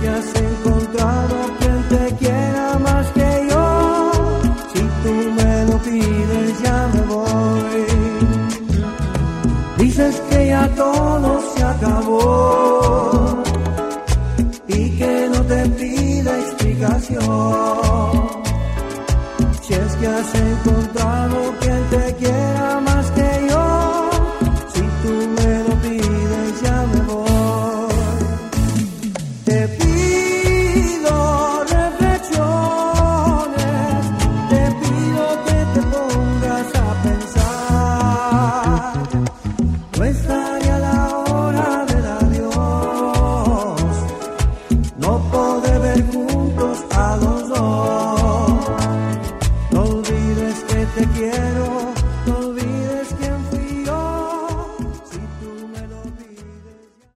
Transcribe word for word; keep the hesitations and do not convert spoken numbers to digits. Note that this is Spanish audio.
que has encontrado quien te quiera más que yo, si tú me lo pides ya me voy. Dices que ya todo se acabó y que no te pida explicación. Si es que has encontrado quien te quiera más que yo, si tú me lo pides ya me voy. Te pido reflexiones, te pido que te pongas a pensar. No estaría la hora del adiós, no poder ver juntos a los dos. No olvides que te quiero